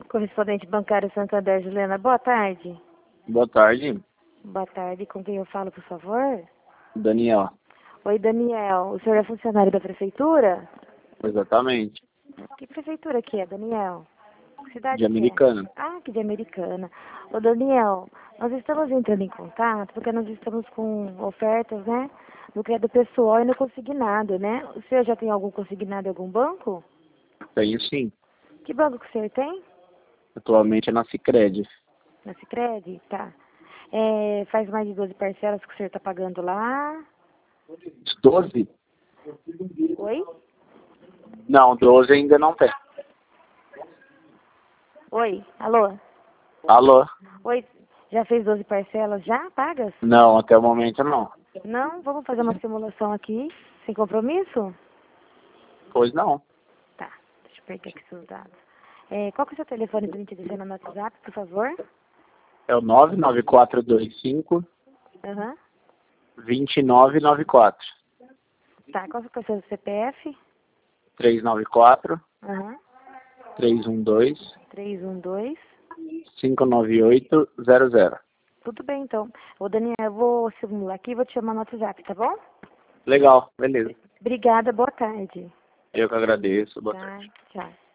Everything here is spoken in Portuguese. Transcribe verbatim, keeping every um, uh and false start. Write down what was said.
Correspondente bancário Santander, Juliana, boa tarde. Boa tarde, Boa tarde, com quem eu falo, por favor? Daniel. Oi, Daniel, o senhor é funcionário da prefeitura? Exatamente. Que prefeitura que é, Daniel? Que cidade De que Americana. é? Ah, que de Americana. Ô, Daniel, nós estamos entrando em contato porque nós estamos com ofertas, né? No crédito pessoal e no consignado, né? O senhor já tem algum consignado em algum banco? Tenho sim. Que banco que o senhor tem? Atualmente é na Sicredi. Na Sicredi? Tá. É, faz mais de doze parcelas que o senhor está pagando lá? doze? Oi? Não, doze ainda não tem. Oi? Alô? Alô? Oi? Já fez doze parcelas já pagas? Não, até o momento não. Não? Vamos fazer uma simulação aqui, sem compromisso? Pois não. Tá, deixa eu pegar aqui seus dados. É, qual que é o seu telefone para a gente deixar no nosso WhatsApp, por favor? É o nove nove quatro dois cinco, Aham. dois nove nove quatro. Tá, qual que é o seu C P F? três nove quatro, Aham. três um dois, três um dois. cinco nove oito zero zero. Tudo bem, então. Ô, Daniel, eu vou simular aqui e vou te chamar no WhatsApp, tá bom? Legal, beleza. Obrigada, boa tarde. Eu que agradeço. Boa Tá, tarde. tchau.